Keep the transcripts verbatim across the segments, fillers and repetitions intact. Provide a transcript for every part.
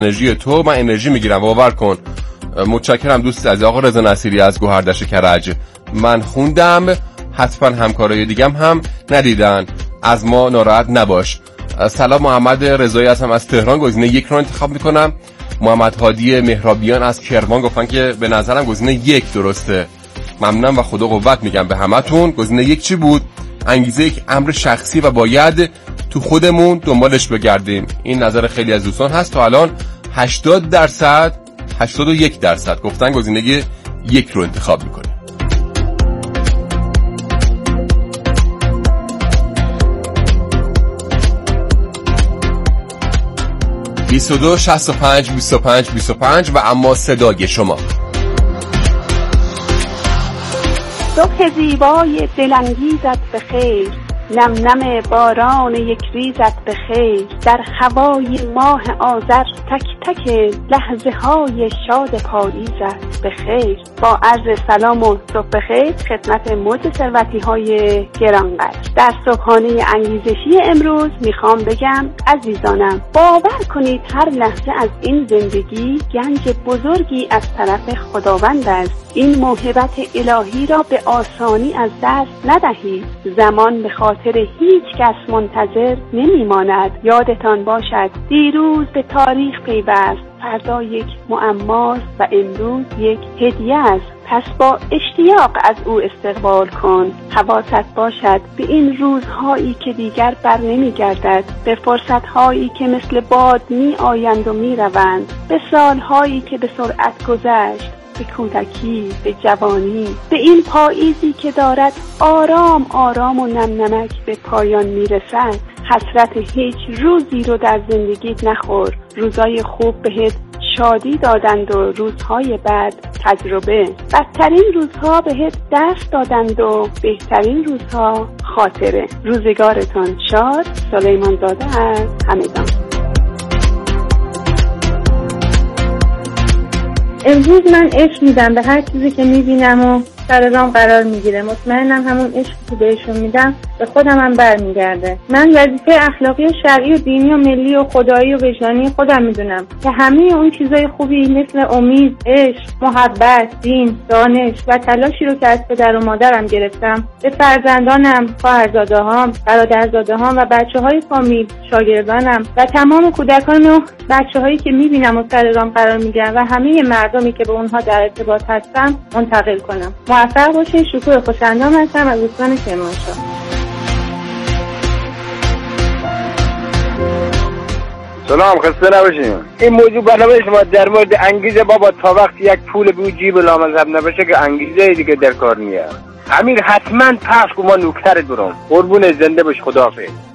انرژی تو من انرژی میگیرم، باور کن. متشکرم دوست عزیز آقا رضا نصیری از گوهردش کرج. من خوندم، حتما همکارای دیگم هم ندیدن، از ما ناراحت نباش. سلام، محمد رضایی هستم از تهران، گزینه یک رو انتخاب میکنم. محمد هادی مهرابیان از کرمان گفتن که به نظرم گزینه یک درسته. ممنونم و خدا قوت میگم به همتون. گزینه یک چی بود؟ انگیزه یک امر شخصی و باید تو خودمون دنبالش بگردیم. این نظر خیلی از دوستان هست. تا الان هشتاد درصد هشتاد و یک درصد گفتن گزینه یک رو انتخاب میکنیم. بیست و دو شصت و پنج بیست و پنج بیست و پنج و اما صدای شما. صبح زیبای دلانگیزت بخیر، نم نم باران یک ریزت بخیر، در هوای ماه آذر تک تک لحظه های شاد پاییزت بخیر. با عرض سلام و صبح بخیر خدمت موج ثروتی های گرانقدر. در صبحانه انگیزشی امروز میخوام بگم عزیزانم، باور کنید هر لحظه از این زندگی گنج بزرگی از طرف خداوند است. این موهبت الهی را به آسانی از دست ندهید. زمان به خاطر هیچ کس منتظر نمیماند. یادتان باشد دیروز به تاریخ پیوست، فردا یک معماست و امروز یک هدیه است. پس با اشتیاق از او استقبال کن. حواست باشد به این روزهایی که دیگر بر نمی گردد، به فرصتهایی که مثل باد می آیند و می روند، به سالهایی که به سرعت گذشت، به کودکی، به جوانی، به این پاییزی که دارد آرام آرام و نم نمک به پایان می رسد. حسرت هیچ روزی رو در زندگیت نخور. روزای خوب بهت شادی دادند و روزهای بد تجربه. بدترین روزها بهت درس دادند و بهترین روزها خاطره. روزگارتان شاد. سلیمان زاده از همدان. امروز من عشق میدم به هر چیزی که میبینم و سر رام قرار میگیره. مطمئنم همون عشقی که بهشون میدم به خودم هم برمیگرده. من وظیفه اخلاقی و شرعی و دینی و ملی و خدایی و وجدانی خودم میدونم که همه اون چیزای خوبی مثل امید، عشق، محبت، دین، دانش و تلاشی رو که از پدر و مادرم گرفتم به فرزندانم، خواهرزاده‌هام، برادرزاده‌هام و بچه‌های فامیل، شاگردانم و تمام کودکان و بچه‌هایی که میبینم و سر رام قرار میگیرن و همه مردمی که به اونها در ارتباط هستم منتقل کنم. موفق باشین. شکوه خوشندام هستم از دوستان کرمانشاه. سلام، خسته نباشین. این موضوع برنامه شما در مورد انگیزه بابا، تا وقتی یک پول به جیب لامذهب نباشه که انگیزه دیگه در کار نیست. امیر حتما پخش کن، ما نوکرت برام. قربون زنده باش، خداحافظ.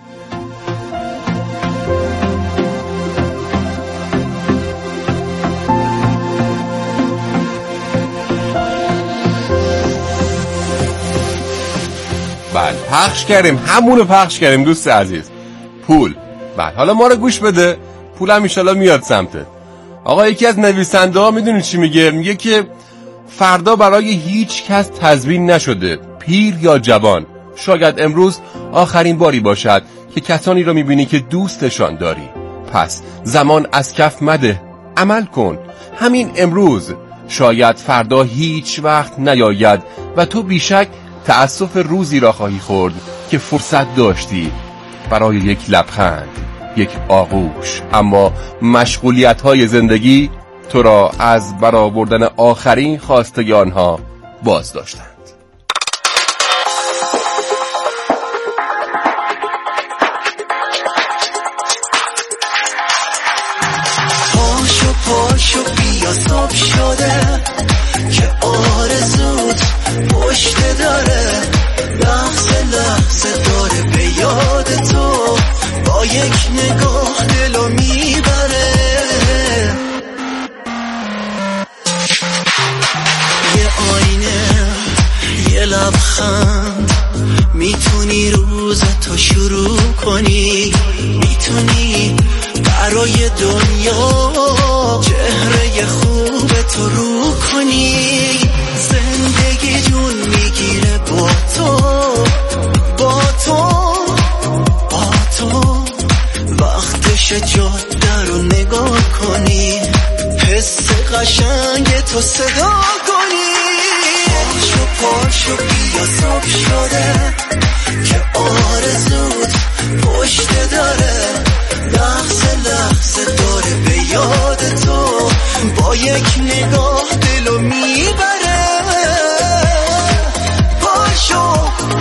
بله پخش کردیم، همونو پخش کردیم دوست عزیز. پول. بله حالا ما رو گوش بده، پول هم ایشالا میاد سمتت. آقا یکی از نویسنده ها میدونی چی میگه؟ میگه که فردا برای هیچ کس تضمین نشده، پیر یا جوان. شاید امروز آخرین باری باشد که کسانی رو میبینی که دوستشان داری. پس زمان از کف مده، عمل کن همین امروز. شاید فردا هیچ وقت نیاید و تو بیشک تأسف روزی را خواهی خورد که فرصت داشتی برای یک لبخند، یک آغوش، اما مشغولیت های زندگی تو را از برآوردن آخرین خواستگی آنها باز داشتند. پاشو پاشو بیا صبح شده که آرزوت پشت داره، لحظه لحظه داره به یاد تو، با یک نگاه دلو میبره. یه آینه، یه لبخند، میتونی روز تو شروع کنی، میتونی برای دنیا چهره خوب تو رو کنی. زندگی جون میگیره با تو، با تو، با تو. وقتش جاده رو نگاه کنی. حس قشنگ تو صدا کنی. پاشو پاشو بیا صبح شده که آرزوت پشت داره، لحظه لحظه داره به یاد تو، با یک نگاه دلو میبره. پاشو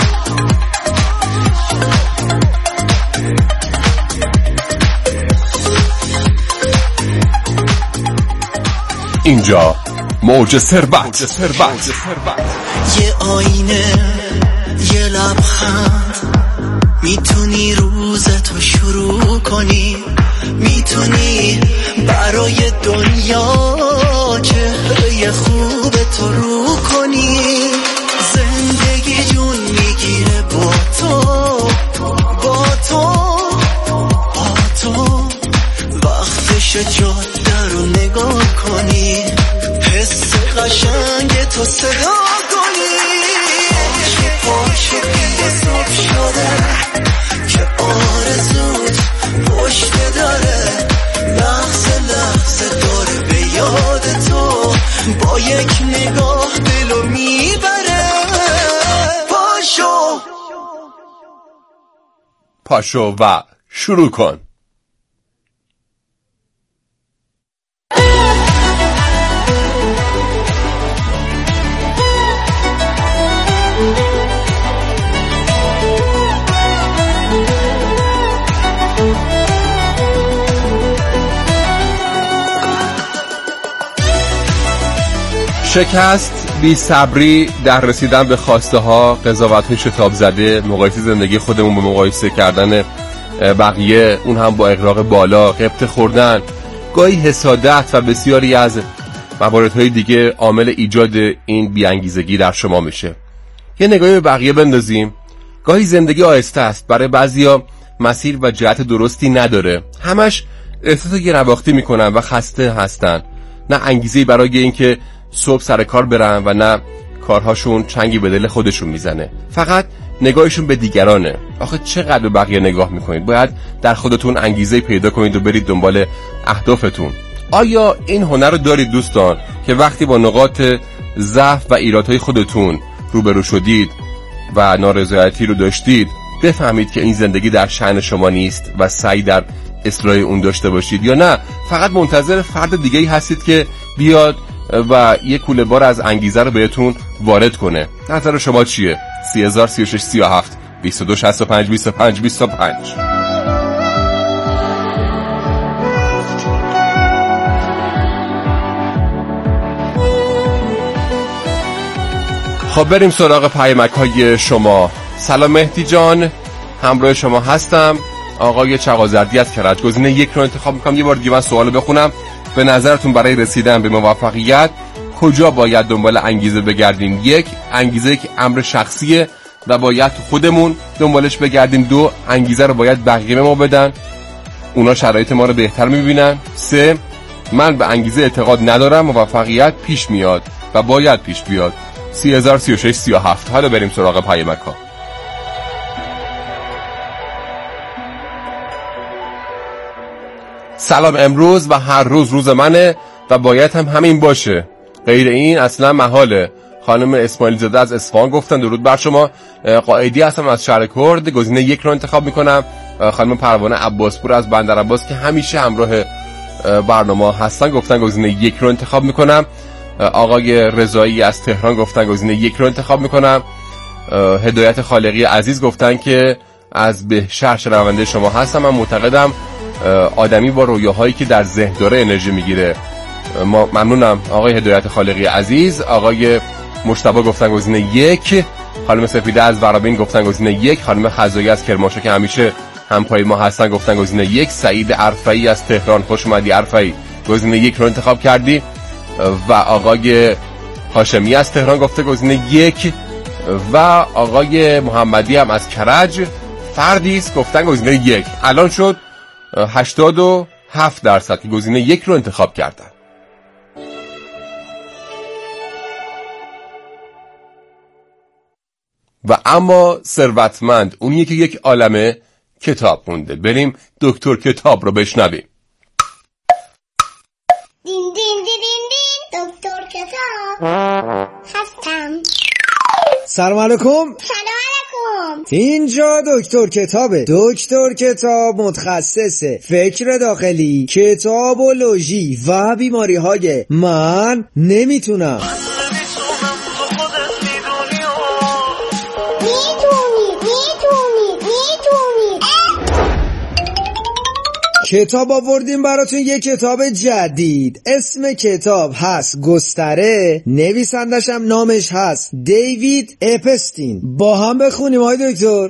اینجا موج ثروت. یه آینه، یه لبخند، میتونی روزتو شروع کنی، میتونی برای دنیا چهره خوب تو رو کنی. زندگی جون میگیره با تو، با تو، با تو. وقتش جاده رو نگاه کنی، حس قشنگ تو صدا کنی. پاشو بیا صبح شده که آرزوت پشت داره، لحظه لحظه داره به یاد تو، با یک نگاه دلو میبره. پاشو پاشو و شروع کن. شکست، بی صبری در رسیدن به خواسته ها، قضاوت های شتاب زده، مقایسه زندگی خودمون با مقایسه کردن بقیه، اون هم با اغراق بالا، غبطه خوردن، گاهی حسادت و بسیاری از مواردهای دیگه عامل ایجاد این بی‌انگیزگی در شما میشه. یه نگاهی به بقیه بندازیم. گاهی زندگی آهسته است، برای بعضیا مسیر و جهت درستی نداره، همش احساس گرانبختی میکنن و خسته هستن، نه انگیزه‌ای برای اینکه صبح سر کار برن و نه کارهاشون چنگی به دل خودشون میزنه، فقط نگاهشون به دیگرانه. آخه چقدر به بقیه نگاه میکنید؟ باید در خودتون انگیزه پیدا کنید و برید دنبال اهدافتون. آیا این هنر رو دارید دوستان که وقتی با نقاط ضعف و ایرادهای خودتون روبرو شدید و نارضایتی رو داشتید، بفهمید که این زندگی در شأن شما نیست و سعی در اصلاح اون داشته باشید؟ یا نه فقط منتظر فرد دیگه‌ای هستید که بیاد و یک کوله بار از انگیزه رو بهتون وارد کنه؟ نظر شما چیه؟ سی هزار سی و شش سی و هفت بیست و دو شصت و پنج بیست و پنج بیست و پنج. خب بریم سراغ پیامک های شما. سلام مهدی جان، همراه شما هستم. آقای چغازردی از کرج گزینه یک رو انتخاب میکنم. یه بار دیگه من سوالو بخونم. به نظرتون برای رسیدن به موفقیت کجا باید دنبال انگیزه بگردیم؟ یک، انگیزه یک امر شخصیه و باید خودمون دنبالش بگردیم. دو، انگیزه رو باید بقیه ما بدن، اونا شرایط ما رو بهتر میبینن. سه، من به انگیزه اعتقاد ندارم، موفقیت پیش میاد و باید پیش بیاد. سی هزار سی و شش سی و هفت. حالا بریم سراغ پیامک ها. سلام، امروز و هر روز روز منه و باید هم همین باشه، غیر این اصلا محاله. خانم اسماعیل زاده از اصفهان گفتن درود بر شما. قائدی هستم از شهر کرد، گزینه یک رو انتخاب میکنم. خانم پروانه عباسپور از بندر عباس که همیشه همراه برنامه هستن گفتن گزینه یک رو انتخاب میکنم. آقای رضایی از تهران گفتن گزینه یک رو انتخاب میکنم. هدایت خالقی عزیز گفتن که از بهشهر شنونده شما هستم. من معتقدم آدمی با رویاهایی که در ذهن داره انرژی میگیره. ممنونم آقای هدایت خالقی عزیز. آقای مجتبی گفتن گزینه یک. خانم سفیده از ورابین گفتن گزینه یک. خانم خزایی از کرمانشاه که همیشه همپای ما هستن گفتن گزینه یک. سعید عرفایی از تهران، خوش اومدی عرفایی، گزینه یک رو انتخاب کردی. و آقای هاشمی از تهران گفته گزینه یک. و آقای محمدی هم از کرج فردی است گفتن گزینه یک. الان شد هشتاد و هفت درصد که گزینه یک رو انتخاب کردن. و اما ثروتمند اونیه که یک عالمه کتاب خونده. بریم دکتر کتاب رو بشنویم. دین دین دین دکتر کتاب هستم. سلام علیکم. سلام علیکم. اینجا دکتر کتابه. دکتر کتاب متخصص فکر داخلی، کتابولوژی و بیماری های من نمیتونم. کتاب آوردیم براتون یه کتاب جدید. اسم کتاب هست گستره، نویسندش هم نامش هست دیوید اپستین. با هم بخونیم های دکتر.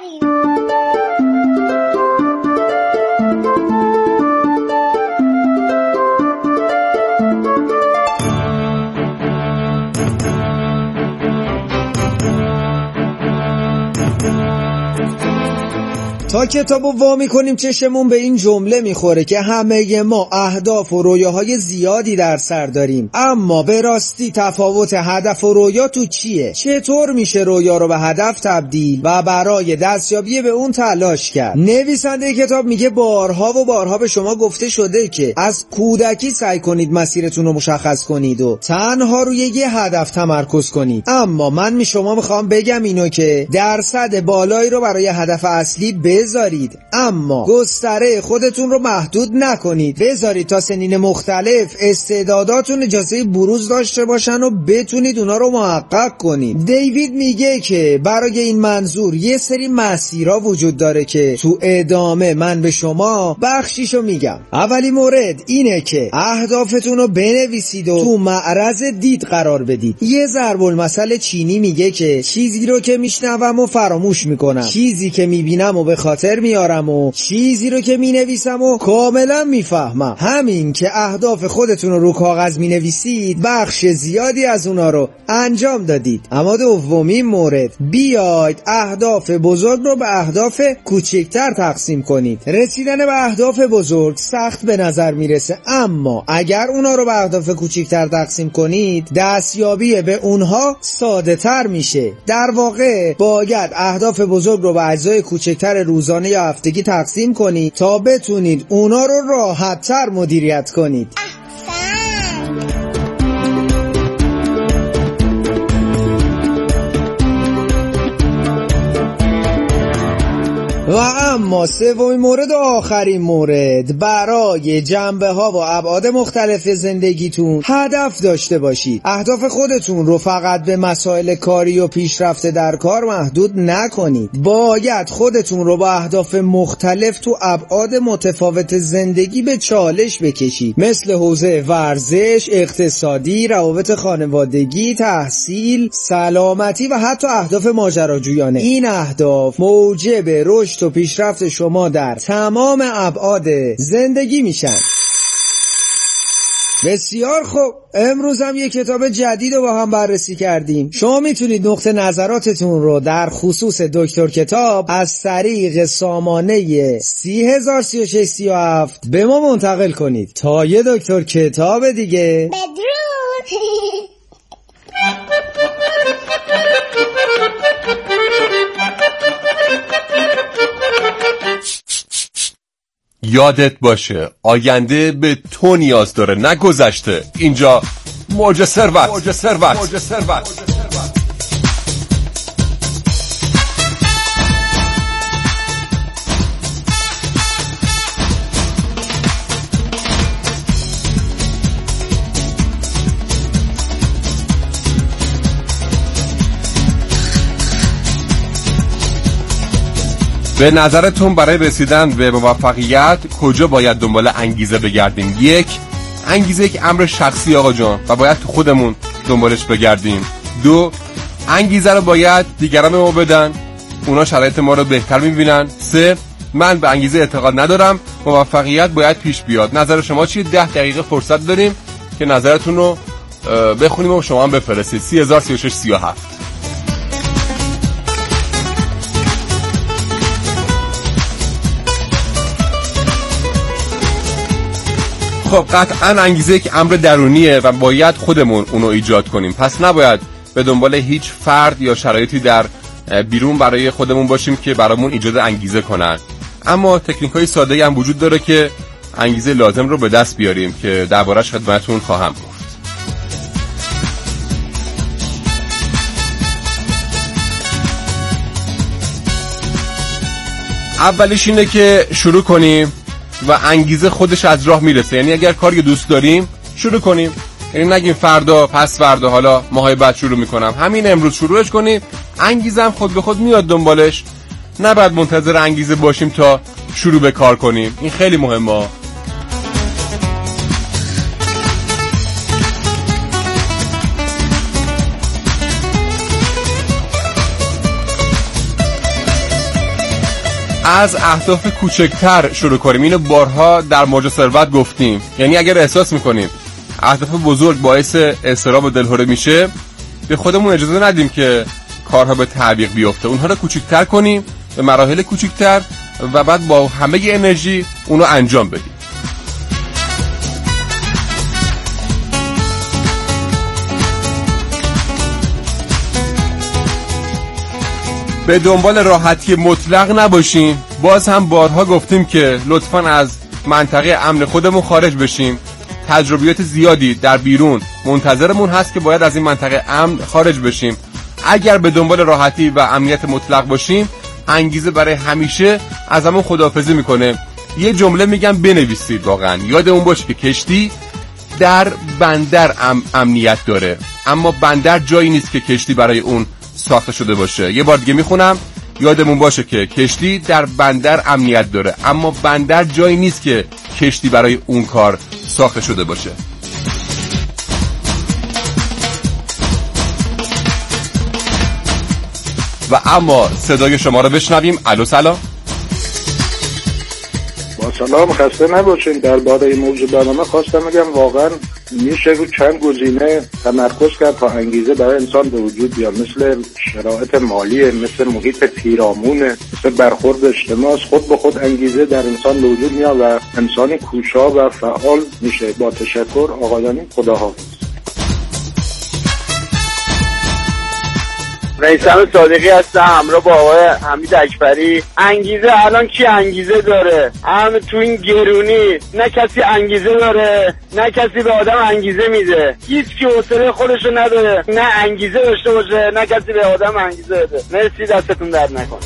تا کتابو وا میکنیم چشمون به این جمله میخوره که همه ما اهداف و رویاهای زیادی در سر داریم، اما به راستی تفاوت هدف و رویا تو چیه؟ چطور میشه رویا رو به هدف تبدیل و برای دستیابی به اون تلاش کرد؟ نویسنده کتاب میگه بارها و بارها به شما گفته شده که از کودکی سعی کنید مسیرتون رو مشخص کنید و تنها روی یه هدف تمرکز کنید، اما من می شما میخوام بگم اینو که درصد بالایی رو برای هدف اصلی به بذارید، اما گستره خودتون رو محدود نکنید. بذارید تا سنین مختلف استعداداتون اجازه بروز داشته باشن و بتونید اونا رو محقق کنید. دیوید میگه که برای این منظور یه سری مسیرها وجود داره که تو ادامه من به شما بخشیشو میگم. اولی مورد اینه که اهدافتون رو بنویسید و تو معرض دید قرار بدید. یه ضرب المثل چینی میگه که چیزی رو که میشنوم و فراموش میکنم، چیزی که میبینم و به خاطر میارم و چیزی رو که مینویسم و کاملا میفهمم. همین که اهداف خودتون رو رو کاغذ مینویسید بخش زیادی از اونا رو انجام دادید. اما دومین مورد، بیاید اهداف بزرگ رو به اهداف کوچکتر تقسیم کنید. رسیدن به اهداف بزرگ سخت به نظر میرسه، اما اگر اونا رو به اهداف کوچکتر تقسیم کنید دستیابی به اونها ساده تر میشه. در واقع باید اهداف بزرگ رو به اجزای کوچکتر روزانه یا هفتگی تقسیم کنید تا بتونید اونا رو راحت تر مدیریت کنید. و اما سومین مورد و آخرین مورد، برای جنبه ها و ابعاد مختلف زندگیتون هدف داشته باشید. اهداف خودتون رو فقط به مسائل کاری و پیشرفت در کار محدود نکنید. باید خودتون رو با اهداف مختلف تو ابعاد متفاوت زندگی به چالش بکشید، مثل حوزه ورزش، اقتصادی، روابط خانوادگی، تحصیل، سلامتی و حتی اهداف ماجراجویانه. این اهداف موجب رشد و پیشرفت شما در تمام ابعاد زندگی میشن. بسیار خوب، امروز هم یک کتاب جدید رو با هم بررسی کردیم. شما میتونید نقطه نظراتتون رو در خصوص دکتر کتاب از طریق سامانه سی هزار سی و شش سی و هفت به ما منتقل کنید. تا یه دکتر کتاب دیگه، بدرود. یادت باشه آینده به تو نیاز داره، نه گذشته. اینجا موج ثروت. موج ثروت. موج ثروت. به نظرتون برای رسیدن به موفقیت کجا باید دنبال انگیزه بگردیم؟ یک، انگیزه یک امر شخصی آقا جان و باید تو خودمون دنبالش بگردیم. دو، انگیزه رو باید دیگران به ما بدن، اونا شرایط ما رو بهتر میبینن. سه، من به انگیزه اعتقاد ندارم، موفقیت باید پیش بیاد. نظر شما چیه؟ ده دقیقه فرصت داریم که نظرتون رو بخونیم و شما هم بفرستید. سی هزار سی و شش سی و هفت. خب قطعا انگیزه یک امر درونیه و باید خودمون اونو ایجاد کنیم، پس نباید به دنبال هیچ فرد یا شرایطی در بیرون برای خودمون باشیم که برامون ایجاد انگیزه کنن. اما تکنیک‌های ساده‌ای هم وجود داره که انگیزه لازم رو به دست بیاریم که دربارش خدمتتون خواهم گفت. اولیش اینه که شروع کنیم و انگیزه خودش از راه میرسه. یعنی اگر کاری دوست داریم شروع کنیم، یعنی نگیم فردا پس فردا حالا ماهای بعد شروع میکنم، همین امروز شروعش کنیم، انگیزه هم خود به خود میاد دنبالش. نباید منتظر انگیزه باشیم تا شروع به کار کنیم، این خیلی مهمه. از اهداف کوچکتر شروع کنیم. اینو بارها در موج ثروت گفتیم. یعنی اگر احساس میکنیم اهداف بزرگ باعث اضطراب و دلهره میشه، به خودمون اجازه ندیم که کارها به تعویق بیفته. اونها رو کوچکتر کنیم به مراحل کوچکتر و بعد با همه انرژی اونو انجام بدیم. به دنبال راحتی مطلق نباشیم. باز هم بارها گفتیم که لطفاً از منطقه امن خودمون خارج بشیم. تجربیات زیادی در بیرون منتظرمون هست که باید از این منطقه امن خارج بشیم. اگر به دنبال راحتی و امنیت مطلق باشیم، انگیزه برای همیشه از همون خداحافظی میکنه. یه جمله میگم بنویسید، واقعا یادمون باشه که کشتی در بندر ام امنیت داره، اما بندر جایی نیست که کشتی برای اون ساخته شده باشه. یه بار دیگه میخونم، یادمون باشه که کشتی در بندر امنیت داره، اما بندر جایی نیست که کشتی برای اون کار ساخته شده باشه. و اما صدای شما رو بشنویم. الو سلام. با سلام، خسته نباشین. درباره این موضوع برنامه خواستم بگم واقعا میشه رو چند گزینه تمرکز کرد تا انگیزه برای انسان به وجود بیاد، مثل شرایط مالی، مثل محیط پیرامونه، مثل برخورد اجتماعی. خود به خود انگیزه در انسان به وجود میاد و انسانی کوشا و فعال میشه. با تشکر آقایانی، خداحافظ. میثم صادقی هستم همراه با آقای حمید اکبری. انگیزه الان کی انگیزه داره؟ هم تو این گرونی نه کسی انگیزه داره، نه کسی به آدم انگیزه میده. هیچ کی حوصله خودشو نداره، نه انگیزه داشته باشه، نه کسی به آدم انگیزه بده. مرسی، دستتون درد نکنه.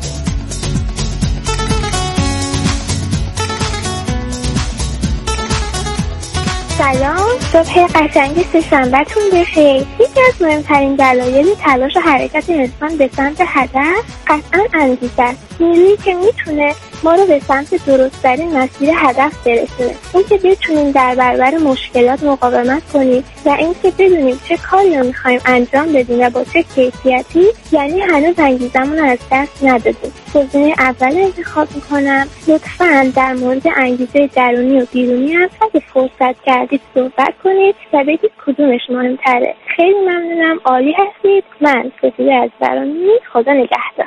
سلام، صبح قشنگ سه‌شنبه‌تون بخیر. یکی از مهمترین دلایل تلاش و حرکت انسان به سمت هدف قطعاً انگیزه است. نیرویی که میتونه ما رو به سمت درست‌ترین مسیر هدف برسونه. این که بتونیم در برابر مشکلات مقاومت کنیم و این که بدونیم چه کاری رو می‌خوایم انجام بدیم و با چه کیفیتی، یعنی هنوز انگیزمون رو از دست ندادیم. گزینه اول انتخاب می‌کنم. لطفاً در مورد انگیزه درونی و بیرونی هم اگه فرصت کردید صحبت کنید و بگید کدومش مهم‌تره. خیلی ممنونم، عالی هستید. من سفیده از برانی، خدا نگهدار.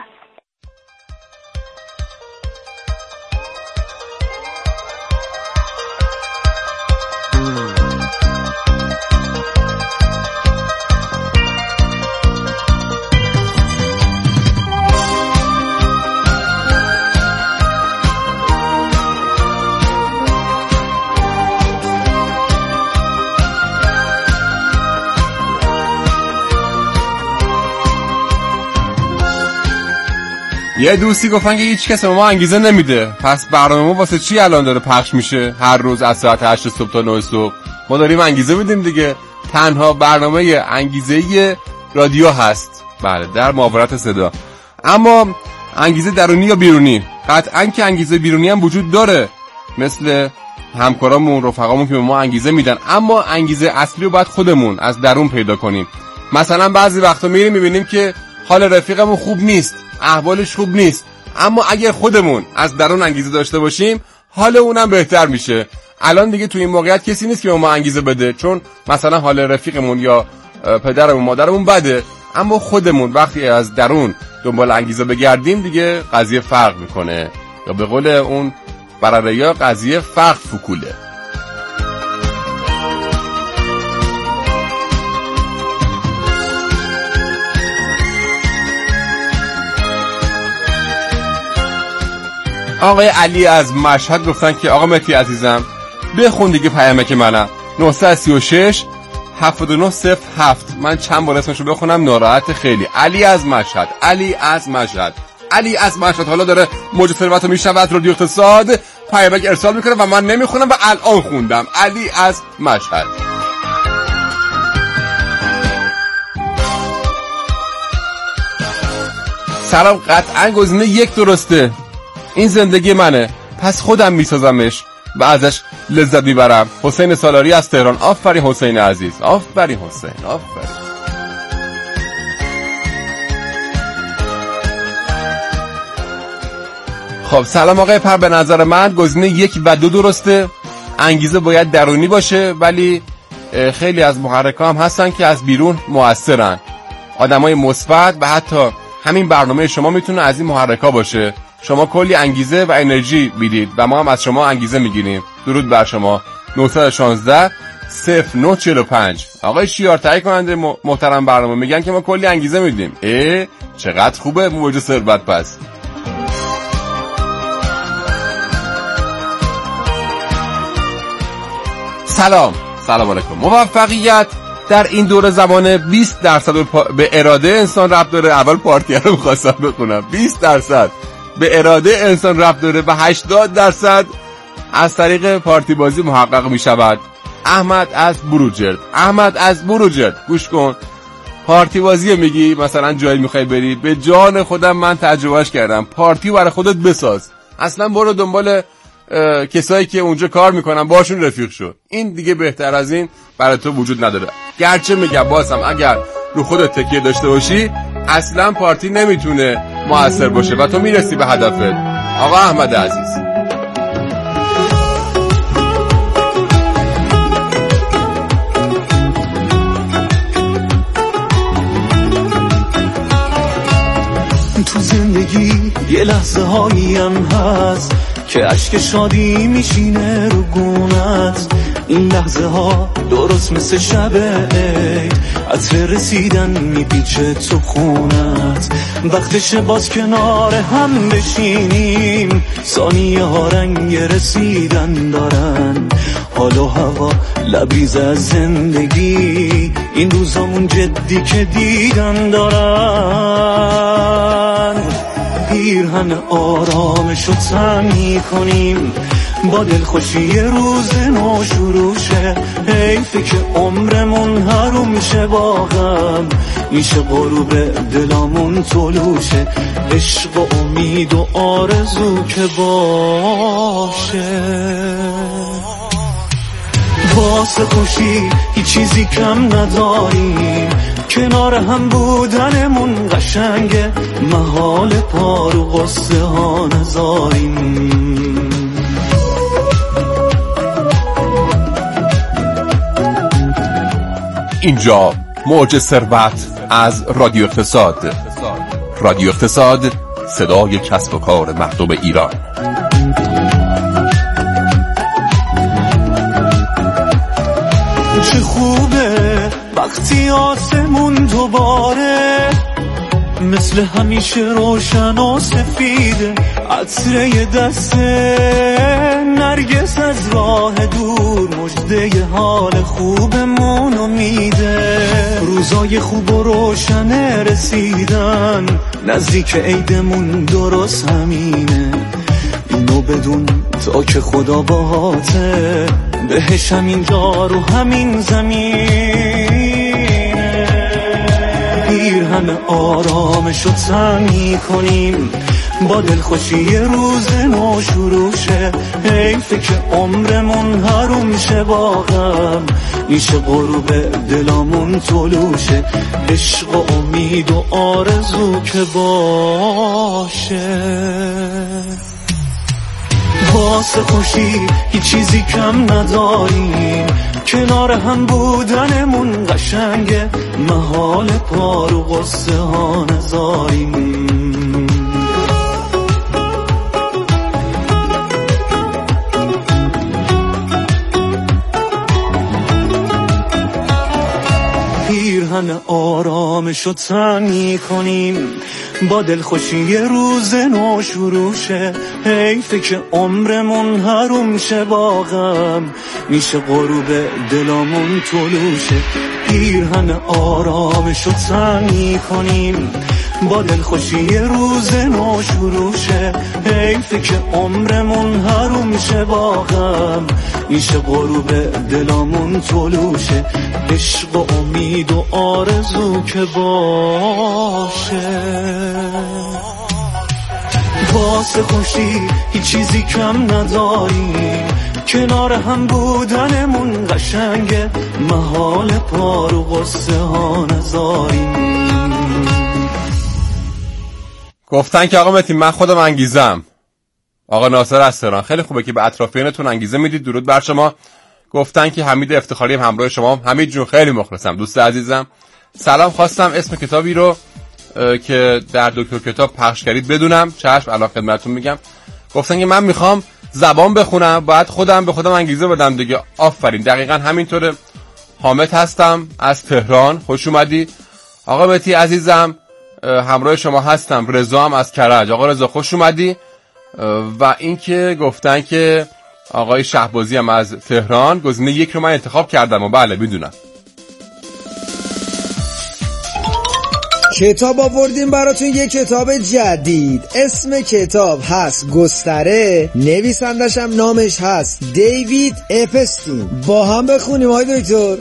یه دوستی گفتن که هیچ کس به ما انگیزه نمیده، پس برنامه ما واسه چی الان داره پخش میشه هر روز از ساعت هشت صبح تا نه صبح؟ ما داریم انگیزه میدیم دیگه. تنها برنامه انگیزه رادیو هست، بله، در محاورت صدا. اما انگیزه درونی یا بیرونی؟ قطعاً که انگیزه بیرونی هم وجود داره، مثل همکارامون، رفقامون که به ما انگیزه میدن، اما انگیزه اصلی رو باید خودمون از درون پیدا کنیم. مثلا بعضی وقتا میریم میبینیم که حال رفیقمون خوب نیست، احوالش خوب نیست، اما اگر خودمون از درون انگیزه داشته باشیم حال اونم بهتر میشه. الان دیگه تو این موقعیت کسی نیست که به ما انگیزه بده، چون مثلا حال رفیقمون یا پدرمون مادرمون بده، اما خودمون وقتی از درون دنبال انگیزه بگردیم دیگه قضیه فرق میکنه، یا به قول اون برریا قضیه فرق فکوله. آقای علی از مشهد گفتن که آقا مهدی عزیزم بخون دیگه پیامک منم نه سه شش هفت نه صفر هفت. من چند بار اسمشو بخونم ناراحت خیلی. علی از مشهد، علی از مشهد، علی از مشهد حالا داره موج ثروت رو میشنود رادیو اقتصاد پیامک ارسال میکنه و من نمیخونم و الان خوندم. علی از مشهد. سلام، قطعا گزینه یک درسته. این زندگی منه، پس خودم میسازمش و ازش لذت میبرم. حسین سالاری از تهران. آفرین حسین عزیز، آفرین حسین، آفرین. خب سلام آقای پر، به نظر من گزینه یک و دو درسته. انگیزه باید درونی باشه، ولی خیلی از محرک‌ها هم هستن که از بیرون مؤثرن. آدمای مثبت و حتی همین برنامه شما میتونه از این محرک‌ها باشه. شما کلی انگیزه و انرژی میدید و ما هم از شما انگیزه میگیریم. درود بر شما. نه یک شش صفر نه چهار پنج. آقای شیار تایید کننده محترم برنامه میگن که ما کلی انگیزه میدیم. اه چقدر خوبه موج ثروت. پس سلام سلام علیکم. موفقیت در این دوره زمانه بیست درصد به اراده انسان ربط داره. اول پارتی رو می‌خواستم بخونم. بیست درصد به اراده انسان ربط داره و هشتاد درصد از طریق پارتی بازی محقق می‌شود. احمد از بروجرد. احمد از بروجرد گوش کن. پارتی بازی میگی مثلا جایی می‌خوای بری، به جان خودم من تجربهش کردم. پارتی برای خودت بساز. اصلا برو دنبال کسایی که اونجا کار میکنن باشون رفیق شو. این دیگه بهتر از این برای تو وجود نداره. گرچه میگم بازم اگر رو خودت تکیه داشته باشی اصلا پارتی نمیتونه موثر باشه و تو میرسی به هدفت. آقا احمد عزیز. تو زندگی یه لحظه هایی هم هست که عشق شادی میشینه رو گونت. این لحظه ها درست مثل شب عید، عطر رسیدن میپیچه تو خونت. وقتش باز کنار هم بشینیم، ثانیه ها رنگ رسیدن دارن. حال و هوا لبریز از زندگی، این روزامون جدی که دیدن دارن. پیرهن آرامشو تنگ کنیم، با دلخوشی روز نو شروع شه. حیفه که عمرمون حروم شه، با غم میشه غروب دلامون طلوع شه. عشق و امید و آرزو که باشه، واسه خوشی هیچ چیزی کم نداریم. کنار هم بودنمون قشنگه، محال پار و قصه ها نذاریم. اینجا موج ثروت از رادیو اقتصاد. رادیو اقتصاد، صدای کسب و کار مردم ایران. چه خوبه وقتی آسمون دوباره مثل همیشه روشن و سفیده. عطره دست نرگس از راه دور مژده حال خوبمونو میده. روزای خوب و روشن رسیدن، نزدیک عیدمون درست همینه. اینو بدون تا که خدا باهاته، بهش همین جا رو همین زمینه. پیرهن آرامشو تنگ کنیم، با دلخوشی روز نو شروع شه. حیفه که عمرمون حروم شه، با غم میشه غروب دلامون طلوع شه. عشق و امید و آرزو که باشه، واسه خوشی هیچ چیزی کم نداریم. کنار هم بودنمون قشنگه، محال پار و قصه ها نذاریم. پیرهن آرامشو تنگ کنیم، با دلخوشی روز نو شروع شه. حیفه که عمرمون حروم شه، با غم میشه غروب دلامون طلوع شه. پیرهن آرامشو تنگ کنیم، با دلخوشی روز نو شروع شه. حیفه که عمرمون حروم میشه واقعا، میشه غروب دلامون طلوع شه. عشق و امید و آرزو که باشه، واسه خوشی هیچ چیزی کم نداریم، کنار هم بودنمون قشنگه، محال پار و قصه ها نذاریم. گفتن که آقا متی من خودم انگیزم. آقا ناصر از تهران، خیلی خوبه که به اطرافیانتون انگیزه میدید. درود بر شما. گفتن که حمید افتخاری هم همراه شما. حمید جون خیلی مخلصم دوست عزیزم. سلام، خواستم اسم کتابی رو که در دکتر کتاب پخش کردید بدونم. چشم الان خدمتتون میگم. گفتن که من میخوام زبان بخونم، باید خودم به خودم انگیزه بدم دیگه. آفرین، دقیقاً همینطوره. حامد هستم از تهران، خوش اومدی. آقا متی عزیزم همراه شما هستم. رضا هم از کرج. آقا رضا خوش اومدی. و اینکه گفتن که آقای شهبازی هم از تهران، گزینه یک رو من انتخاب کردم و بله میدونم. کتاب آوردیم براتون، یه کتاب جدید. اسم کتاب هست گستره، نویسندش هم نامش هست دیوید اپستین. با هم بخونیم های دکتر.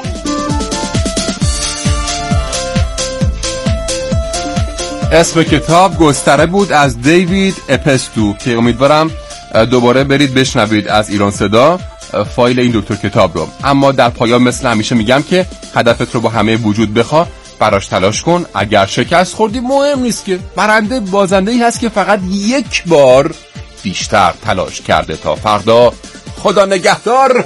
اسم کتاب گستره بود از دیوید اپستو که امیدوارم دوباره برید بشنوید از ایران صدا فایل این دکتر کتاب رو. اما در پایان مثل همیشه میگم که هدفت رو با همه وجود بخوا، براش تلاش کن. اگر شکست خوردی مهم نیست که، برنده بازنده‌ای هست که فقط یک بار بیشتر تلاش کرده. تا فردا، خدا نگهدار.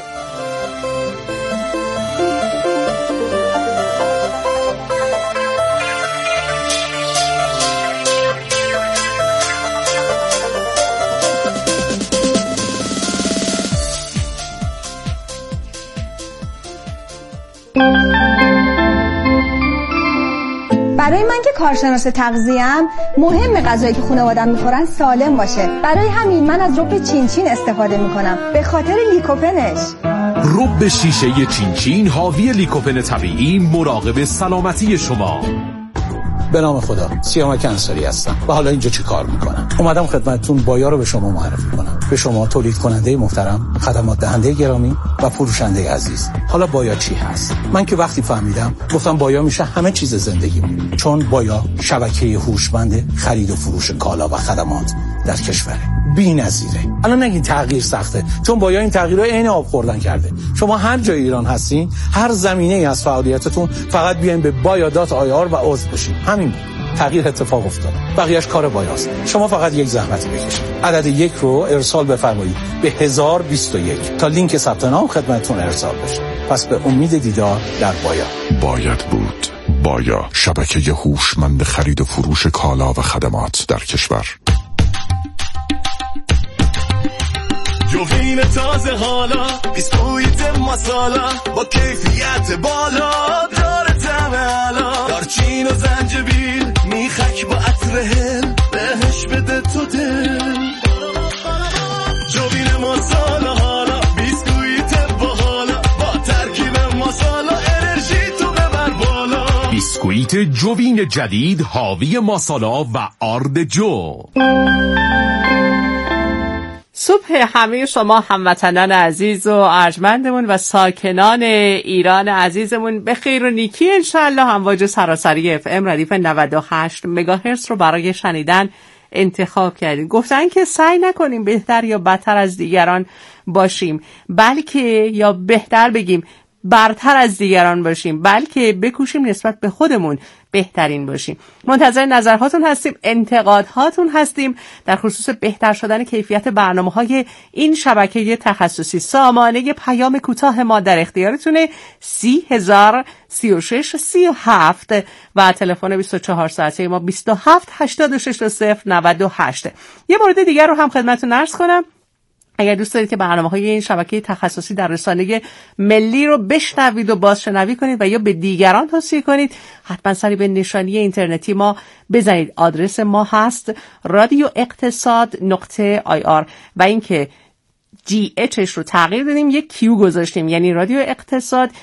برای من که کارشناس تغذیه‌ام مهم غذایی که خانواده‌ام میخورن سالم باشه. برای همین من از رب چینچین استفاده میکنم، به خاطر لیکوپنش. رب شیشه چینچین حاوی لیکوپن طبیعی، مراقب سلامتی شما. به نام خدا، سیامک انصاری هستم و حالا اینجا چی کار میکنم؟ اومدم خدمتتون بایا رو به شما معرفی کنم. به شما تولید کننده محترم، خدمات دهنده گرامی و فروشنده عزیز. حالا بایا چی هست؟ من که وقتی فهمیدم گفتم بایا میشه همه چیز زندگیمون، چون بایا شبکه هوشمند خرید و فروش کالا و خدمات در کشوره. بی‌نظیره. الان نگین تغییر سخته، چون بایا این تغییرها عین آب خوردن کرده. شما هر جای ایران هستین، هر زمینه‌ای از فعالیتتون، فقط بیاین به بایا دات آی آر و عضو بشین. همین تغییر اتفاق افتاده. بقیه‌اش کار بایاست. شما فقط یک زحمت بکشید. عدد یک رو ارسال بفرمایید به هزار و بیست و یک تا لینک ثبت نام خدمتتون ارسال بشه. پس به امید دیدار در بایا. باید بود. بایا، شبکه هوشمند خرید و فروش کالا و خدمات در کشور. جوین تازه حالا، بیسکویت مسالا با کیفیت بالا، داره طعم علا، دارچین و زنجبیل، میخک با عطر هل، بهش بده تو دل. جوین مسالا حالا، بیسکویت باحالا، با ترکیب مسالا، انرژی تو ببر بالا. بیسکویت جوین جدید حاوی مسالا و آرد جو. صبح همه شما هموطنان عزیز و ارجمندمون و ساکنان ایران عزیزمون به خیر و نیکی انشالله. امواج سراسری اف ام ردیف نود و هشت مگاهرتز رو برای شنیدن انتخاب کردیم. گفتن که سعی نکنیم بهتر یا بدتر از دیگران باشیم، بلکه یا بهتر بگیم برتر از دیگران باشیم، بلکه بکوشیم نسبت به خودمون بهترین باشیم. منتظر نظرهاتون هستیم، انتقادهاتون هستیم در خصوص بهتر شدن کیفیت برنامه‌های این شبکه تخصصی. سامانه پیام کوتاه ما در اختیارتونه، سی هزار سی و شش سی و هفت و تلفن بیست و چهار ساعته ما بیست و هفت هشتاد و شش صفر نود و هشت. یه مورد دیگر رو هم خدمتتون عرض کنم. اگر دوست دارید که برنامه‌های این شبکه تخصصی در رسانه ملی رو بشنوید و بازشنوی کنید و یا به دیگران توصیه کنید، حتما سری به نشانی اینترنتی ما بزنید. آدرس ما هست رادیو اقتصاد نقطه آی آر و اینکه جی اچش رو تغییر دادیم، یک کیو گذاشتیم، یعنی رادیو اقتصاد